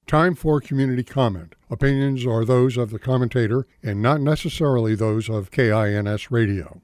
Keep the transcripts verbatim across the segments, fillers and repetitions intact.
Time for community comment. Opinions are those of the commentator and not necessarily those of K I N S Radio.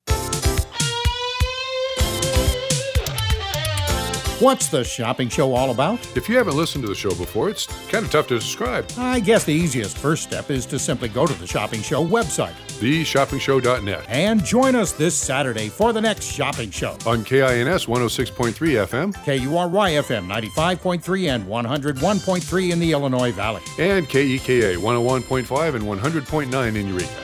What's the shopping show all about? If you haven't listened to the show before, it's kind of tough to describe. I guess the easiest first step is to simply go to the Shopping Show website, the shopping show dot net, and join us this Saturday for the next shopping show. On K I N S one oh six point three F M, K U R Y F M ninety-five point three and one oh one point three in the Illinois Valley, and K E K A one oh one point five and one hundred point nine in Eureka.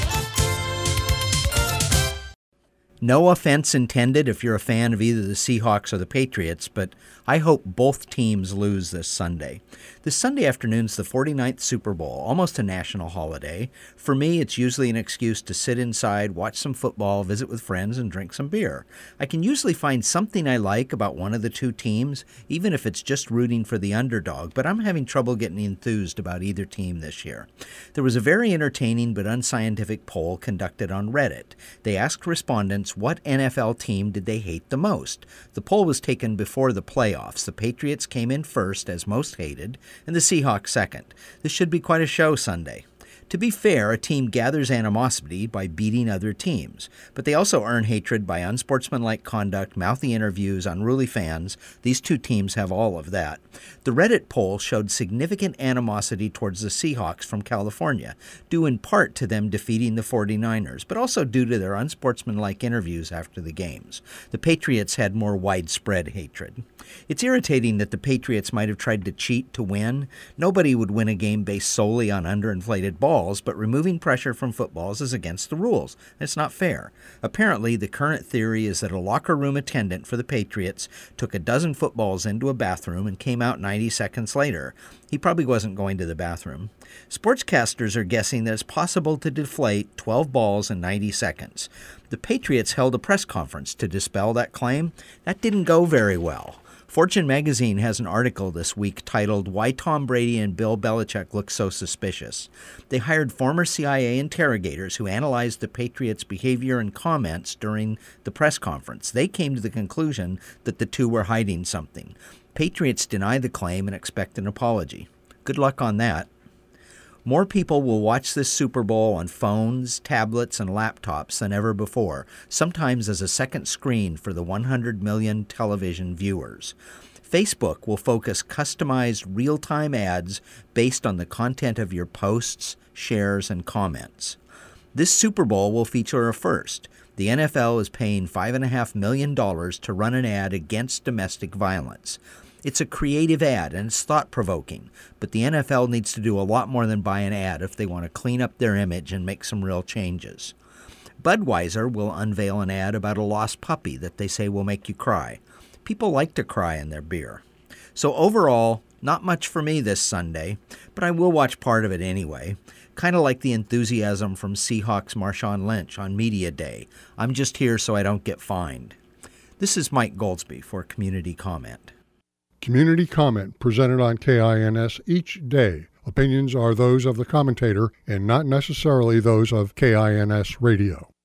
No offense intended if you're a fan of either the Seahawks or the Patriots, but I hope both teams lose this Sunday. This Sunday afternoon's the forty-ninth Super Bowl, almost a national holiday. For me, it's usually an excuse to sit inside, watch some football, visit with friends, and drink some beer. I can usually find something I like about one of the two teams, even if it's just rooting for the underdog, but I'm having trouble getting enthused about either team this year. There was a very entertaining but unscientific poll conducted on Reddit. They asked respondents what N F L team did they hate the most. The poll was taken before the playoffs. The Patriots came in first as most hated, and the Seahawks second. This should be quite a show Sunday. To be fair, a team gathers animosity by beating other teams, but they also earn hatred by unsportsmanlike conduct, mouthy interviews, unruly fans. These two teams have all of that. The Reddit poll showed significant animosity towards the Seahawks from California, due in part to them defeating the forty-niners, but also due to their unsportsmanlike interviews after the games. The Patriots had more widespread hatred. It's irritating that the Patriots might have tried to cheat to win. Nobody would win a game based solely on underinflated balls, but removing pressure from footballs is against the rules. It's not fair. Apparently, the current theory is that a locker room attendant for the Patriots took a dozen footballs into a bathroom and came out ninety seconds later. He probably wasn't going to the bathroom. Sportscasters are guessing that it's possible to deflate twelve balls in ninety seconds. The Patriots held a press conference to dispel that claim. That didn't go very well. Fortune magazine has an article this week titled Why Tom Brady and Bill Belichick Look So Suspicious. They hired former C I A interrogators who analyzed the Patriots' behavior and comments during the press conference. They came to the conclusion that the two were hiding something. Patriots deny the claim and expect an apology. Good luck on that. More people will watch this Super Bowl on phones, tablets, and laptops than ever before, sometimes as a second screen for the one hundred million television viewers. Facebook will focus customized real-time ads based on the content of your posts, shares, and comments. This Super Bowl will feature a first. The N F L is paying five point five million dollars to run an ad against domestic violence. It's a creative ad, and it's thought-provoking, but the N F L needs to do a lot more than buy an ad if they want to clean up their image and make some real changes. Budweiser will unveil an ad about a lost puppy that they say will make you cry. People like to cry in their beer. So overall, not much for me this Sunday, but I will watch part of it anyway. Kind of like the enthusiasm from Seahawks Marshawn Lynch on Media Day. I'm just here so I don't get fined. This is Mike Goldsby for Community Comment. Community comment presented on K I N S each day. Opinions are those of the commentator and not necessarily those of K I N S Radio.